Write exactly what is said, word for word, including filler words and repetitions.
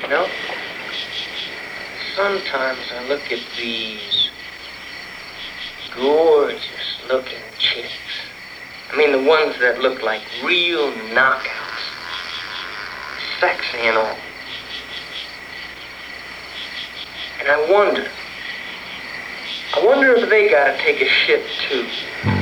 You know? Sometimes I look at these gorgeous looking chicks. I mean the ones that look like real knockouts. Sexy and all. And I wonder, I wonder if they gotta take a shit too.